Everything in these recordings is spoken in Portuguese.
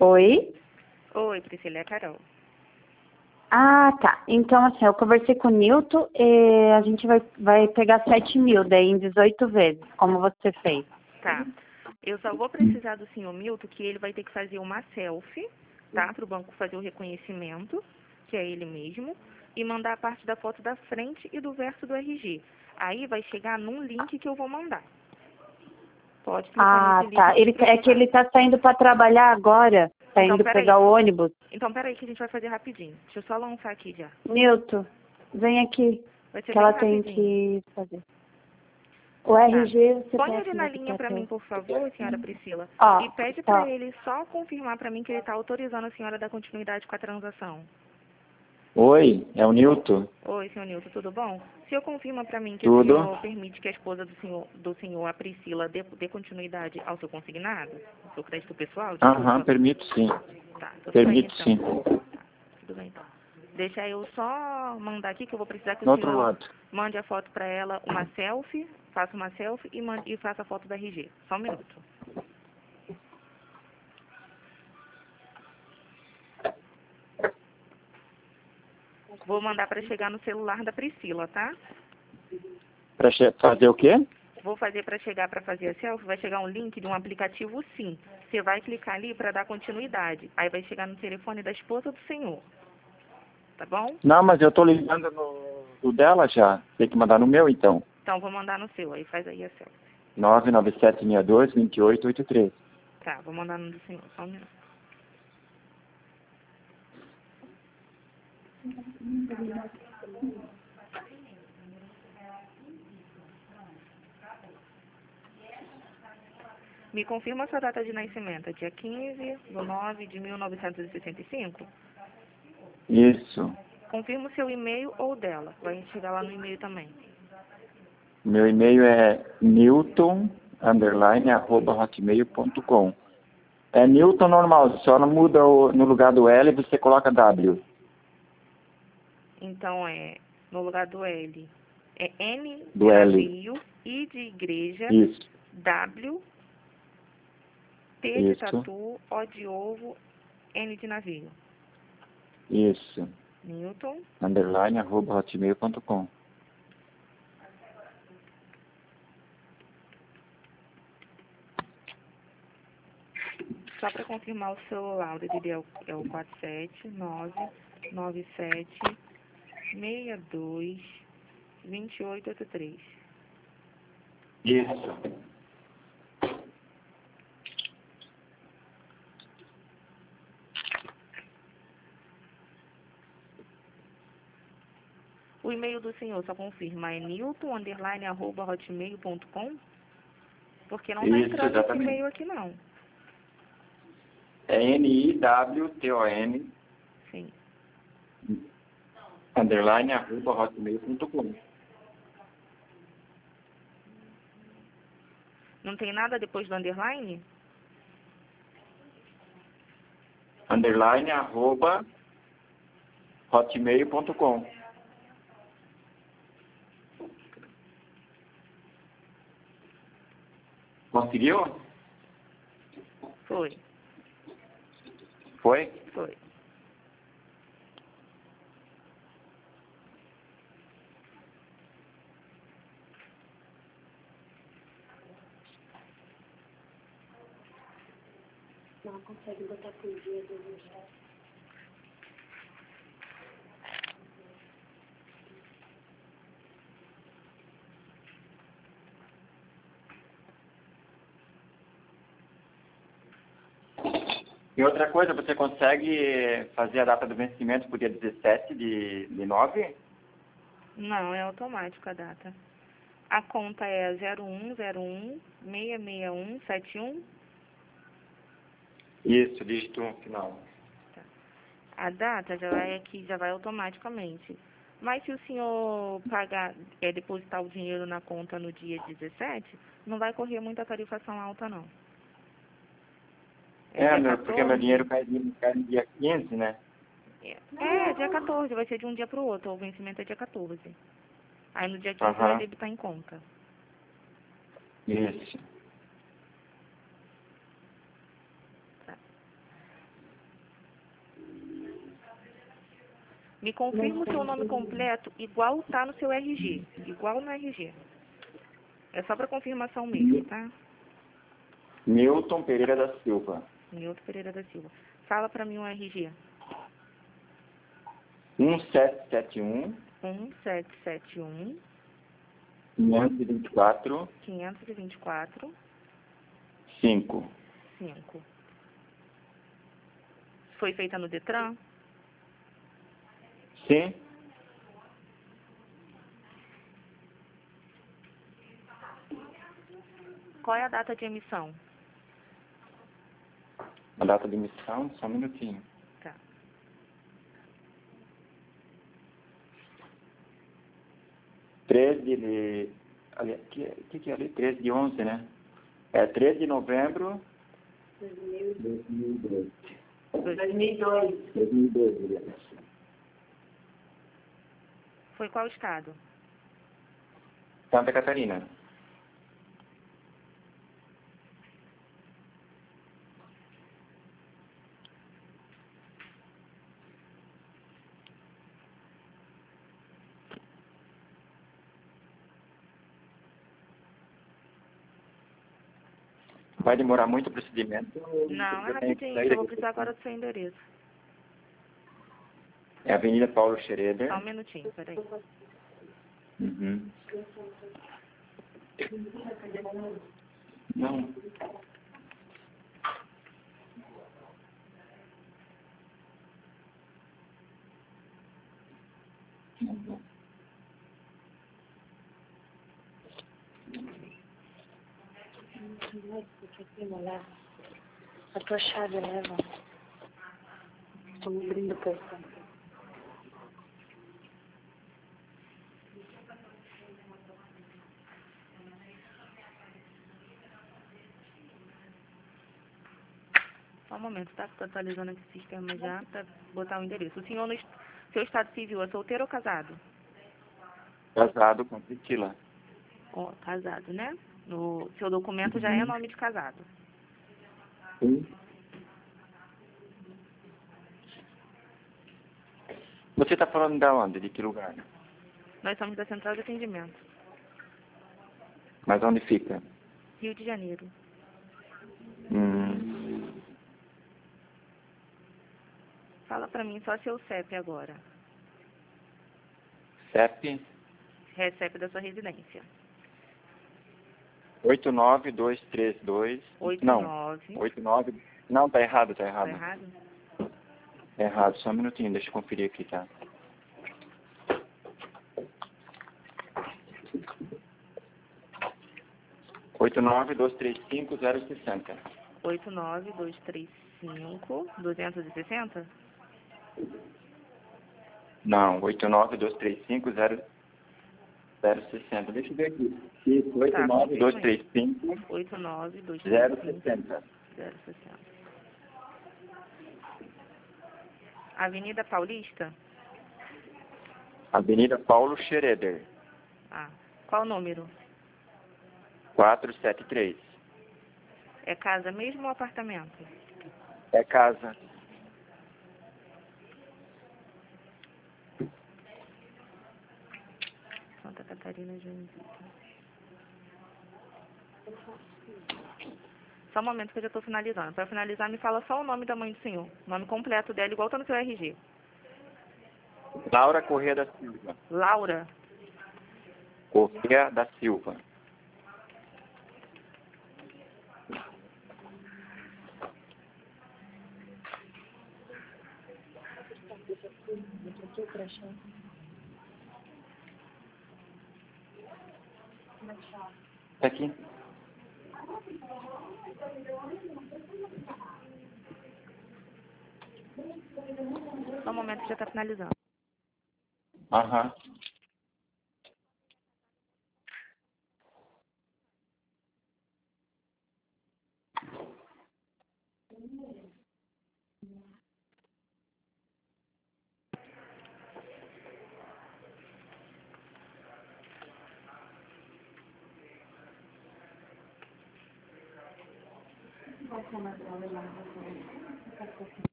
Oi? Oi, Priscila, é a Carol. Ah, tá. Então, assim, eu conversei com o Nilton e a gente vai pegar 7 mil, daí em 18 vezes, como você fez. Tá. Eu só vou precisar do senhor Milton, que ele vai ter que fazer uma selfie, tá? Para o banco fazer o reconhecimento, que é ele mesmo, e mandar a parte da foto da frente e do verso do RG. Aí vai chegar num link que eu vou mandar. Pode clicar Ah, nesse link tá. e É que ele tá saindo para trabalhar agora, tá Então, indo peraí. pegar o ônibus. Então, peraí que a gente vai fazer rapidinho. Deixa eu só lançar aqui já. Nilton, vem aqui, Vai ser que bem ela tem rapidinho. que fazer. O Tá. RG, o Põe CPF ele na não, do linha pra papel. mim, por favor, senhora Priscila. Ó, E pede pra ó. ele só confirmar pra mim que ele tá autorizando a senhora a dar continuidade com a transação. Oi, é o Nilton. Oi, senhor Nilton, tudo bom? O senhor confirma pra mim que o Tudo? senhor permite que a esposa do senhor, a Priscila, dê continuidade ao seu consignado? Ao seu crédito pessoal, desculpa? Aham, permito sim. Tá, tudo bem Permito então. sim. Tá, tudo bem então. Deixa eu só mandar aqui que eu vou precisar que No o outro senhor lado. mande a foto pra ela, uma selfie, faça uma selfie e faça a foto da RG. Só um minuto. Vou mandar para chegar no celular da Priscila, tá? Pra fazer o quê? Vou fazer para chegar para fazer a selfie, vai chegar um link de um aplicativo Sim. Você vai clicar ali para dar continuidade. Aí vai chegar no telefone da esposa do senhor. Tá bom? Não, mas eu tô ligando no dela já. Tem que mandar no meu então. Então vou mandar no seu, aí faz aí a selfie. 99762-2883. Tá, vou mandar no do senhor, só um minuto. Me confirma a sua data de nascimento, é dia 15/9/1965? Isso. Confirma o seu e-mail ou dela, vai chegar lá no e-mail também. Meu e-mail é newton_hotmail.com. É Newton normal, só não muda no lugar do L você coloca W. Então no lugar do L, é N de Do L. navio, I de igreja, Isso. W, T de Isso. tatu, O de ovo, N de navio. Isso. Newton. _hotmail.com. Só para confirmar o celular, o DDD é o 47997622883. Isso. O e-mail do senhor, só confirma, é newton_hotmail.com? Porque não está Isso, entrando esse exatamente. e-mail aqui não. É NIWTON Sim. _hotmail.com. Não tem nada depois do underline? _hotmail.com. Conseguiu? Foi. Foi? Foi. Não consegue botar por dia do E outra coisa, você consegue fazer a data do vencimento para o dia 17 de 9? Não, é automático a data. A conta é 0101-66171. Isso, dígito 1 final. A data já vai automaticamente. Mas se o senhor depositar o dinheiro na conta no dia 17, não vai correr muita tarifação alta, não. Dia Porque meu 14? dinheiro cai no dia 15, né? Dia 14, vai ser de um dia para o outro. O vencimento é dia 14. Aí no dia 15 vai debitar em conta. Isso. Me confirma o seu nome completo, igual tá no seu RG. Igual no RG. É só para confirmação mesmo, tá? Newton Pereira da Silva. Nilton Pereira da Silva. Fala para mim o RG. 1771 1771 524 524 5. 5. Foi feita no Detran? Sim? Qual é a data de emissão? A data de emissão, só um minutinho. Tá. 13 de... Ali, que é ali? 13 de 11, né? É 13 de novembro... 2002. 2002. Foi qual estado? Santa Catarina. Vai demorar muito o procedimento? Não, é Eu tenho que rapidinho, sair eu vou daqui. precisar agora do seu endereço. É Avenida Paulo Schroeder. Só um minutinho, peraí. Uhum. Não. A tua chave leva. Estou me abrindo o portão. Só um momento, tá? Tô atualizando aqui o sistema já para botar o endereço. O senhor, seu estado civil, é solteiro ou casado? Casado com Priscila. Ó, casado, né? No seu documento já é nome de casado. Sim. Você está falando de onde? De que lugar? Nós somos da Central de Atendimento, Mas onde fica? Rio de Janeiro. Hum. Fala pra mim só seu CEP agora. CEP CEP da sua residência. 89232. Não. 89. Não, tá errado, tá errado. Tá errado? Tá errado, só um minutinho, deixa eu conferir aqui, tá? Oito nove dois três cinco 060. 89235-260? Não, 89235-060. Deixa eu ver aqui. Isso, Tá, 89235 89235 060. 060. Avenida Paulista? Avenida Paulo Schroeder, Ah, qual o número? 473. É casa mesmo ou apartamento? É casa. Santa Catarina, Joinville. Só um momento que eu já estou finalizando. Para finalizar, me fala só o nome da mãe do senhor. O nome completo dela, igual está no seu RG. Laura Corrêa da Silva. Laura. Corrêa da Silva. Tá aqui. Só um momento que já está finalizando. Aham.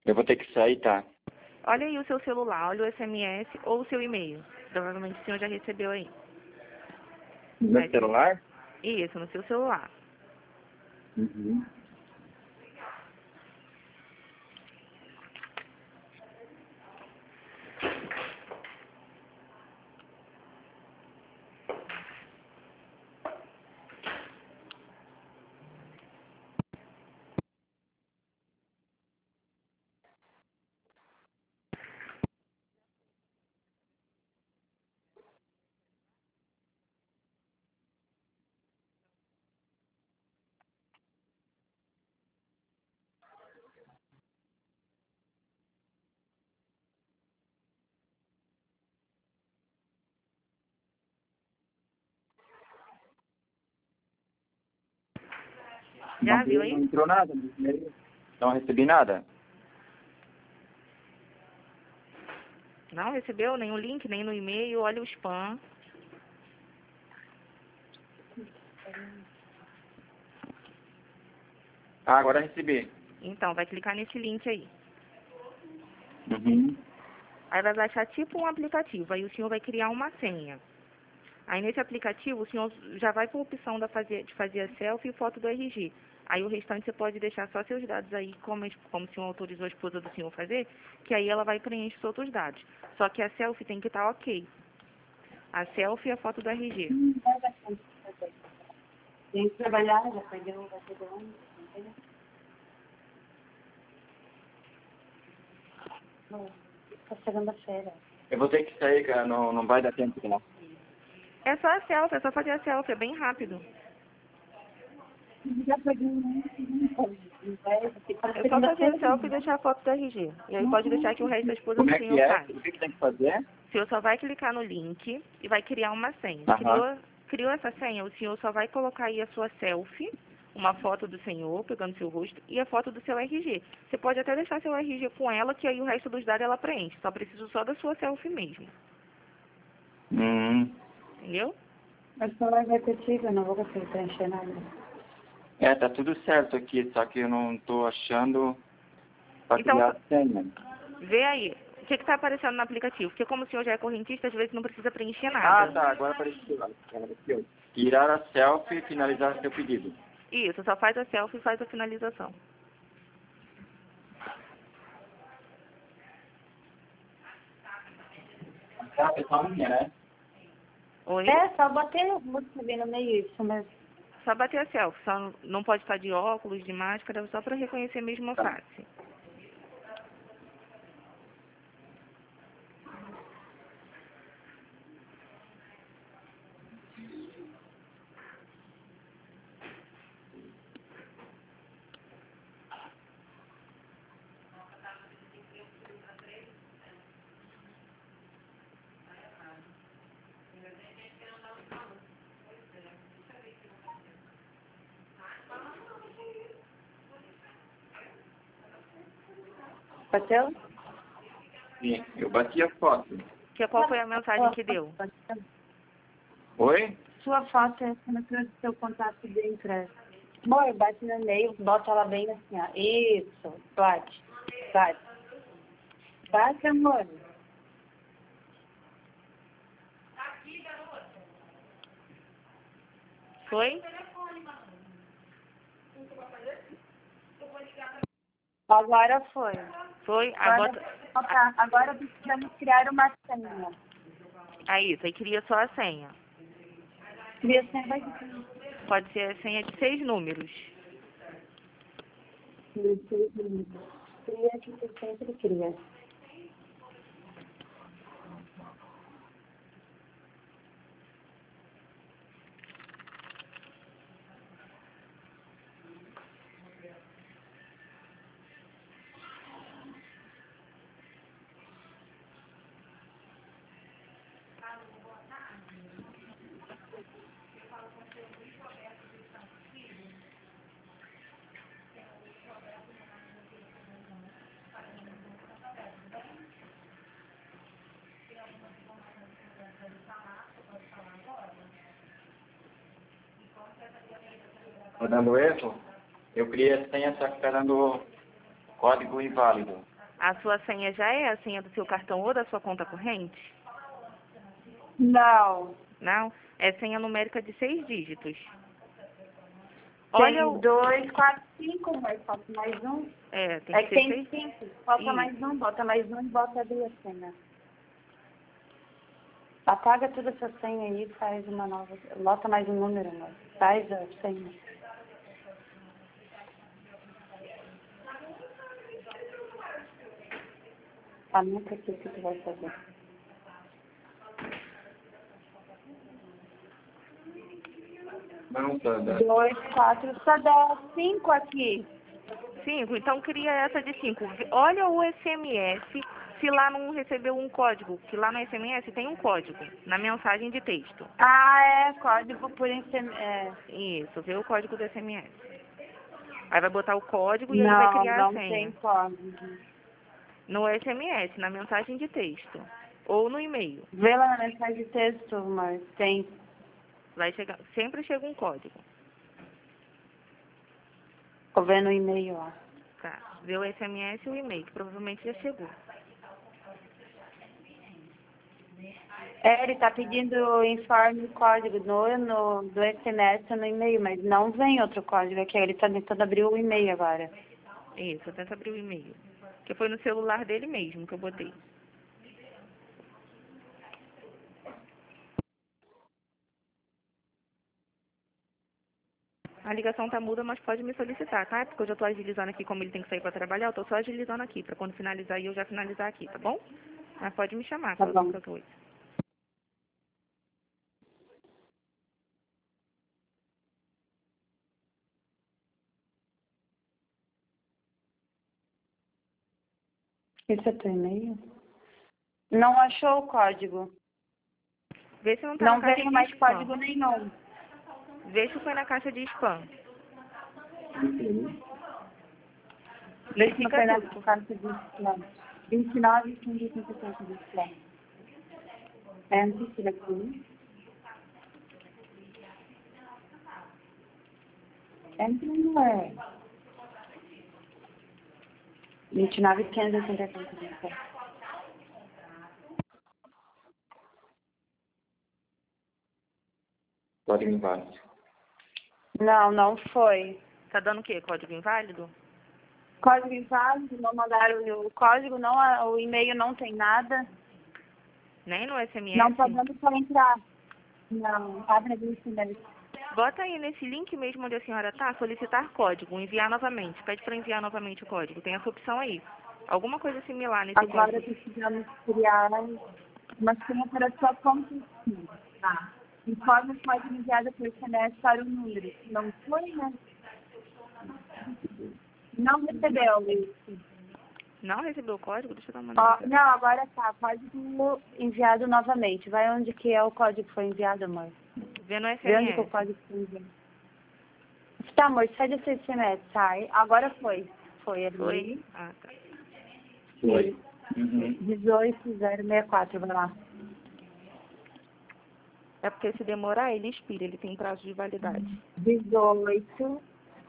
Eu vou ter que sair, tá? Olha aí o seu celular, olha o SMS ou o seu e-mail. Provavelmente o senhor já recebeu aí. No meu celular? Isso, no seu celular. Uhum. Já viu aí? Não entrou nada no e-mail. Não recebi nada. Não recebeu nenhum link, nem no e-mail, olha o spam. Ah, agora recebi. Então, vai clicar nesse link aí. Uhum. Aí vai baixar tipo um aplicativo, aí o senhor vai criar uma senha. Aí nesse aplicativo o senhor já vai para a opção de fazer a selfie e foto do RG. Aí o restante você pode deixar só seus dados aí, como o senhor autorizou a esposa do senhor fazer, que aí ela vai preencher os outros dados. Só que a selfie tem que estar ok. A selfie e a foto do RG. Tem que trabalhar, já perdeu, vai ter ano. Tá segunda-feira. Eu vou ter que sair, cara. Não vai dar tempo, não. É só a selfie, é só fazer a selfie, é bem rápido. Já perdeu um É só fazer a selfie e deixar a foto do RG. E aí pode deixar que o resto da esposa Como do é que senhor é? faz. O que tem que fazer? O senhor só vai clicar no link e vai criar uma senha. Aham. Criou essa senha, o senhor só vai colocar aí a sua selfie, uma foto do senhor, pegando seu rosto, e a foto do seu RG. Você pode até deixar seu RG com ela, que aí o resto dos dados ela preenche. Só preciso só da sua selfie mesmo. Hum. Entendeu? Mas só vai contigo, eu não vou conseguir preencher nada. É, tá tudo certo aqui, só que eu não tô achando pra Então, criar a senha. vê aí. O que está aparecendo no aplicativo? Porque como o senhor já é correntista, às vezes não precisa preencher Ah, nada. tá. Agora apareceu. Tirar a selfie e finalizar seu pedido. Isso, só faz a selfie e faz a finalização. Tá, pessoal, minha, né? Oi? É, só bater, vou escrever no meio isso mesmo. Só bater a selfie. Só não pode estar de óculos, de máscara, só para reconhecer mesmo a Tá. face. Bateu? Sim, eu bati a foto. Qual foi a mensagem que deu? Oi? Sua foto é essa no seu contato de impresso. Amor, bate no meio, bota ela bem assim, ó. Isso, bate. Bate. Bate, amor. Foi? Agora foi. Foi? Agora precisamos criar uma senha. Aí, isso. Aí cria só a senha. Cria senha vai Pode ser a senha de 6 números. Cria que você sempre cria. Tá dando erro? Eu criei a senha, só que tá dando código inválido. A sua senha já é a senha do seu cartão ou da sua conta corrente? Não. Não? É senha numérica de 6 dígitos. Tem Olha o... 2, 4, 5, mas falta mais um. É, tem É que que ser tem 6. 5. Falta Isso. mais um, bota mais um e bota 2 senhas. Apaga toda essa senha aí e faz uma nova. Bota mais um número, mas faz a senha. Anota aqui o que tu vai fazer. Não, tá, dá. 2, 4, só dá 5 aqui. 5, então cria essa de 5. Olha o SMS, se lá não recebeu um código, que lá no SMS tem um código, na mensagem de texto. Ah, é, código por SMS. Isso, vê o código do SMS. Aí vai botar o código e aí vai Não, criar a não senha. tem código. No SMS, na mensagem de texto. Ou no e-mail. Vê lá na mensagem de texto, mas tem. Vai chegar, sempre chega um código. Vou ver no e-mail lá. Tá. Vê o SMS e o e-mail, que provavelmente já chegou. É, ele tá pedindo informe código do SMS no e-mail, mas não vem outro código aqui. Ele tá tentando abrir o e-mail agora. Isso, tenta abrir o e-mail. Que foi no celular dele mesmo que eu botei. A ligação tá muda, mas pode me solicitar, tá? Porque eu já tô agilizando aqui, como ele tem que sair pra trabalhar, eu tô só agilizando aqui, pra quando finalizar aí eu já finalizar aqui, tá bom? Mas pode me chamar, Tá caso bom. qualquer coisa. Esse é teu e-mail? Não achou o código. Vê se não tá Não na caixa veio de mais spam. código nenhum. Vê se foi na caixa de spam. Vê se não Verifica foi na tudo. carta de plano. 29 e 57 de plano. Enter aqui. Enter não é. 29 e 587 de plano. Código inválido. Não, não foi. Tá dando o quê? Código inválido? Código inválido, não mandaram o código, não, o e-mail não tem nada. Nem no SMS? Não tá dando para entrar. Não, abre ali o e-mail. Bota aí nesse link mesmo onde a senhora tá, solicitar código, enviar novamente. Pede para enviar novamente o código. Tem essa opção aí. Alguma coisa similar nesse Agora código. precisamos criar uma senha para a sua conta. Tá. Informe pode ser enviado por SMS para o número. Não foi, né? Não recebeu isso. Não recebeu o código? Deixa eu dar uma Ó, olhada. não, agora tá. Código enviado novamente. Vai onde que é o código que foi enviado, amor. Vê no Vê onde que é o SMS. código foi enviado. Tá, amor, sai desse SMS, sai. Agora foi. Foi ali. Foi? Ah, tá. Foi. Uhum. 18064, vai lá. É porque se demorar, ele expira. Ele tem prazo de validade. 18.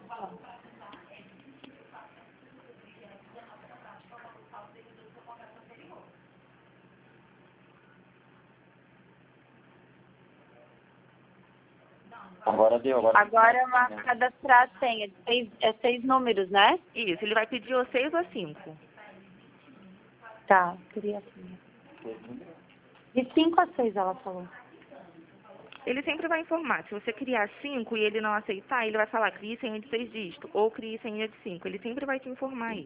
Agora deu. Agora é uma cadastrar a senha. É 6 números, né? Isso, ele vai pedir o 6 ou 5. Tá, queria assim. De 5 a 6 ela falou. Ele sempre vai informar. Se você criar 5 e ele não aceitar, ele vai falar crie senha de 6 dígitos ou crie senha de 5. Ele sempre vai te informar aí.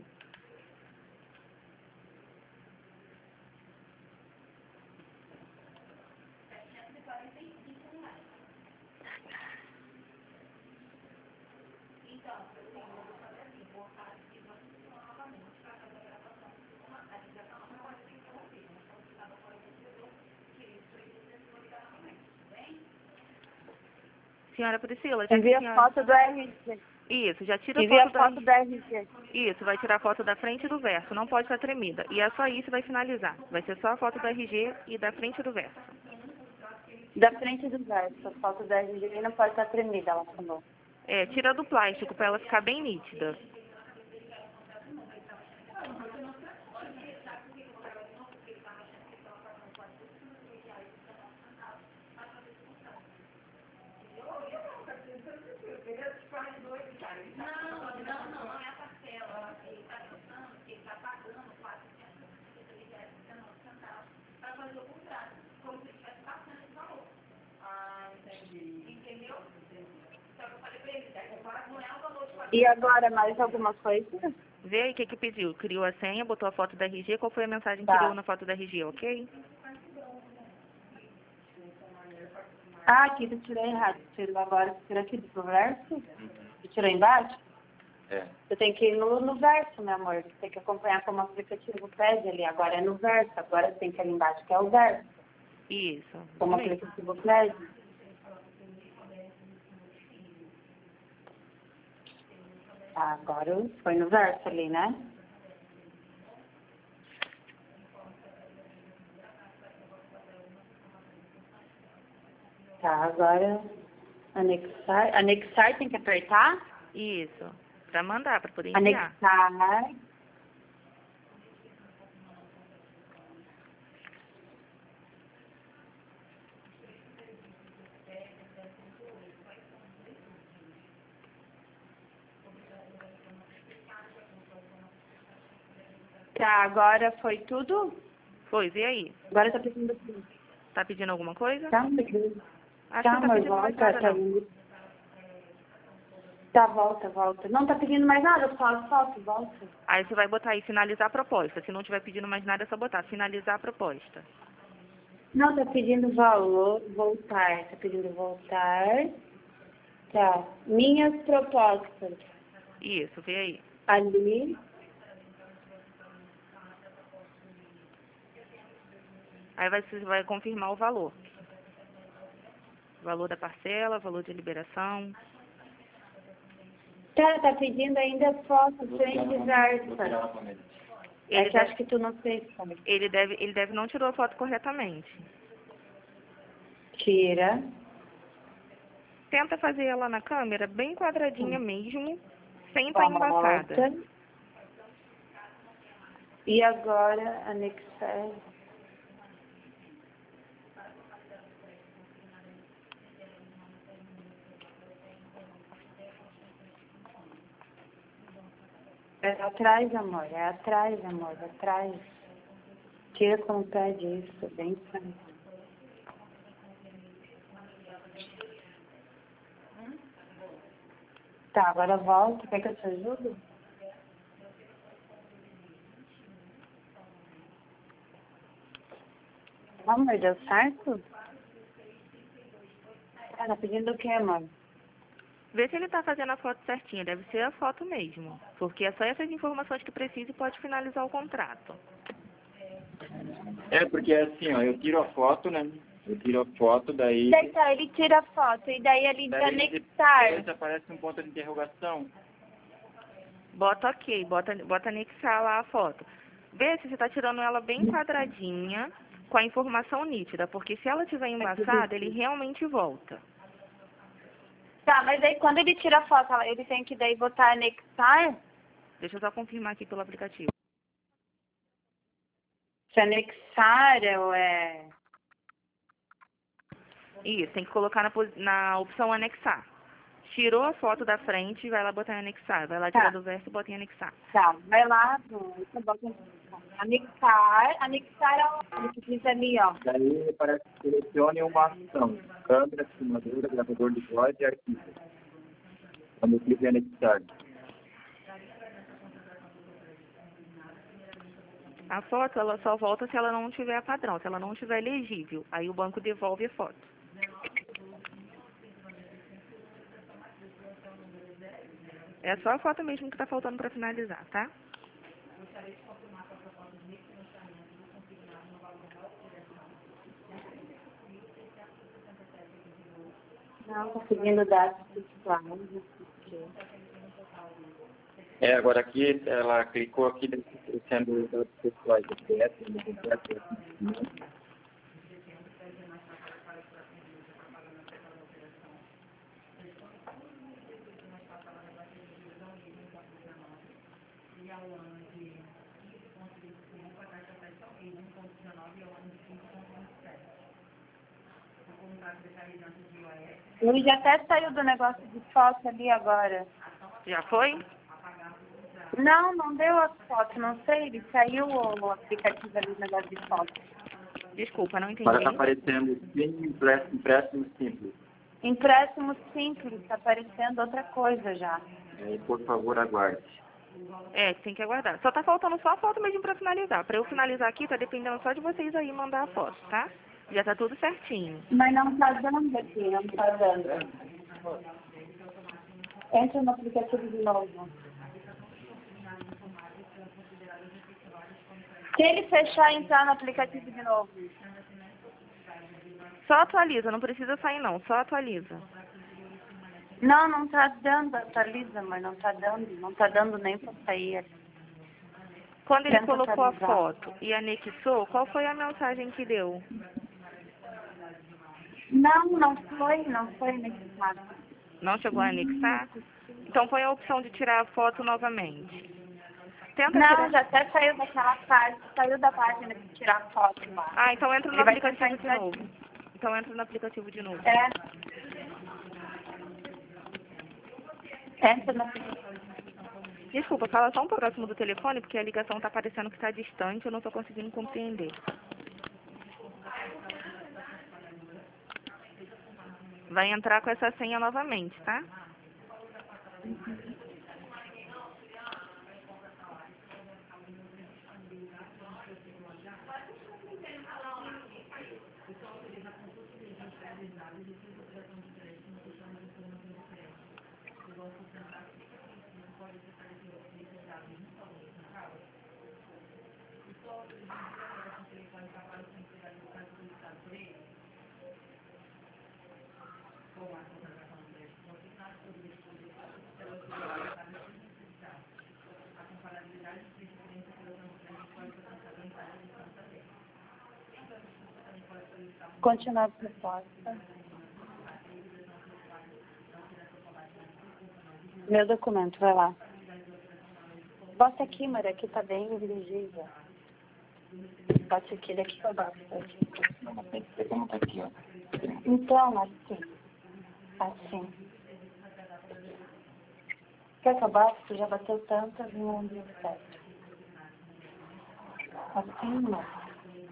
Senhora Priscila, já que Envia a senhora... foto do RG. Isso, já tira Envia foto foto do RG. Isso, vai tirar a foto da frente e do verso. Não pode estar tremida. E é só isso e vai finalizar. Vai ser só a foto do RG e da frente e do verso. Da frente do verso. A foto do RG não pode estar tremida, ela falou. É, tira do plástico para ela ficar bem nítida. E agora mais alguma coisa? Vê aí o que pediu. Criou a senha, botou a foto da RG. Qual foi a mensagem que Tá. deu na foto da RG, ok? Ah, aqui tu tirou errado. Tirou agora, tirou aqui do verso? Tu tirou embaixo? É. Você tem que ir no verso, meu amor. Você tem que acompanhar como o aplicativo pede ali. Agora é no verso. Agora tem que ir ali embaixo, que é o verso. Isso. Como o Mesmo. aplicativo pede. Tá, agora foi no verso ali, né? Tá, agora anexar. Anexar tem que apertar? Isso. Pra mandar, pra poder enviar. Anexar. Tá, agora foi tudo? Foi, vê aí. Agora tá pedindo tudo. Tá pedindo alguma coisa? Tá, pedindo. Acho Tá, que não tá amor, pedindo mais volta, nada, tá não. indo. Tá, volta. Não tá pedindo mais nada, só volta. Aí você vai botar aí, finalizar a proposta. Se não tiver pedindo mais nada, é só botar, finalizar a proposta. Não, tá pedindo valor, voltar. Tá pedindo voltar. Tá. Minhas propostas. Isso, vê aí. Ali. Aí você vai confirmar o valor. Valor da parcela, valor de liberação. Cara, tá pedindo ainda foto, Vou frente tirar e na versa. família. É que acho que tu não fez, sabe? Ele deve não tirou a foto corretamente. Tira. Tenta fazer ela na câmera bem quadradinha mesmo, sem estar embaçada. Volta. E agora, anexar. É atrás, amor. É atrás, amor. Atrás. Tira como pede isso. Bem certo. Tá, agora volta. Quer que eu te ajude? Amor, deu certo? Tá pedindo o quê, amor? Vê se ele está fazendo a foto certinha, deve ser a foto mesmo. Porque é só essas informações que precisa e pode finalizar o contrato. É, porque assim, ó, eu tiro a foto, né? Eu tiro a foto, daí... Daí tá, ele tira a foto e daí ele Daí anexar. depois aparece um ponto de interrogação. Bota ok, bota anexar lá a foto. Vê se você está tirando ela bem quadradinha, com a informação nítida. Porque se ela estiver embaçada, ele realmente volta. Tá, mas aí quando ele tira a foto, ele tem que daí botar anexar? Deixa eu só confirmar aqui pelo aplicativo. Se anexar ou é... Isso, tem que colocar na opção anexar. Tirou a foto da frente, vai lá botar em anexar. Vai lá tirar do verso e bota em anexar. Tá, vai lá, você bota anexar. Anexar é o que diz ali, ó. Daí aparece que selecione uma ação. Câmera, filmadora, gravador de voz e arquivo. Quando eu clico em anexar. A foto, ela só volta se ela não tiver padrão, se ela não tiver legível. Aí o banco devolve a foto. É só a foto mesmo que tá faltando para finalizar, tá? Não, tô seguindo dados pessoais. É, agora aqui, ela clicou aqui, sendo dados pessoais. Ele já até saiu do negócio de foto ali agora. Já foi? Não, não deu as fotos, não sei. Ele saiu o aplicativo ali do negócio de foto. Desculpa, não entendi. Agora está aparecendo sim, empréstimo simples. Empréstimo simples, está aparecendo outra coisa já. Por favor, aguarde. Tem que aguardar. Só tá faltando só a foto mesmo pra finalizar. Pra eu finalizar aqui, tá dependendo só de vocês aí mandar a foto, tá? Já tá tudo certinho. Mas não está dando aqui, não está dando. Entra no aplicativo de novo. Se ele fechar e entrar no aplicativo de novo. Só atualiza, não precisa sair não, só atualiza. Não, não está dando, atualiza, mas não está dando nem para sair. Quando ele Tenta colocou atualizar. a foto e anexou, qual foi a mensagem que deu? Não foi necessário. Não chegou a anexar? Então põe a opção de tirar a foto novamente. Tenta Não, tirar. já até saiu daquela página, saiu da página de tirar foto lá. Ah, então entra no Ele vai tentar aplicativo de entrar novo. Então entra no aplicativo de novo. Entra no aplicativo. Desculpa, fala só um pouco próximo do telefone, porque a ligação tá parecendo que está distante, eu não tô conseguindo compreender. Vai entrar com essa senha novamente, tá? Continuar a proposta. Meu documento, vai lá. Bota aqui, Maria, aqui tá bem invisível. Bota aqui, daqui pra baixo. Não, mas tem que ser como tá aqui, ó. Então, assim. Quer acabar? Tu já bateu tantas no umbigo certo. Assim, não.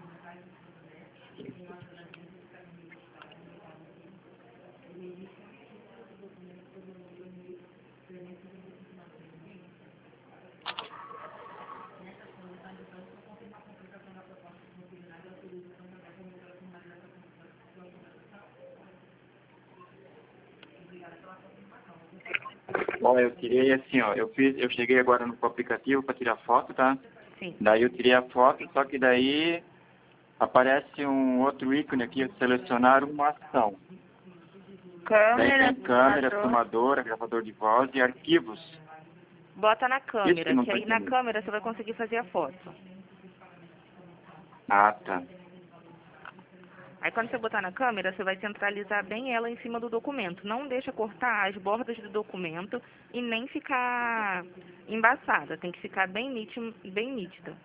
Bom, eu tirei assim, ó, eu cheguei agora no aplicativo para tirar foto, tá? Sim. Daí eu tirei a foto, só que daí aparece um outro ícone aqui, selecionar uma ação. Daí tem câmera, filmadora, gravador de voz e arquivos. Bota na câmera, não que tô aí na entendendo. câmera você vai conseguir fazer a foto. Ah, tá. Aí quando você botar na câmera, você vai centralizar bem ela em cima do documento. Não deixa cortar as bordas do documento e nem ficar embaçada. Tem que ficar bem nítida.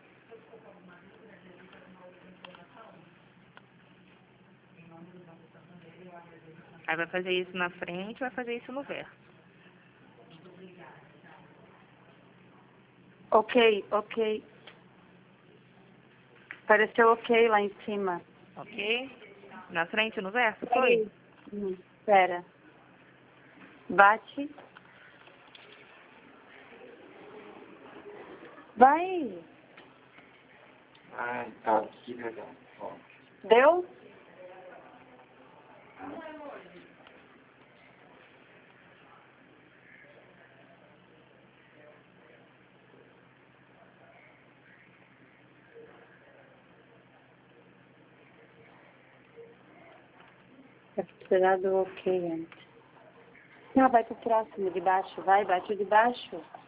Aí vai fazer isso na frente, vai fazer isso no verso. Ok. Apareceu ok lá em cima. Ok? Na frente e no verso, foi? Espera. Bate. Vai. Ah, tá, que legal. Ó. Deu? Vai precisar do ok antes. Não, vai pro próximo, de baixo. Vai, bate o de baixo.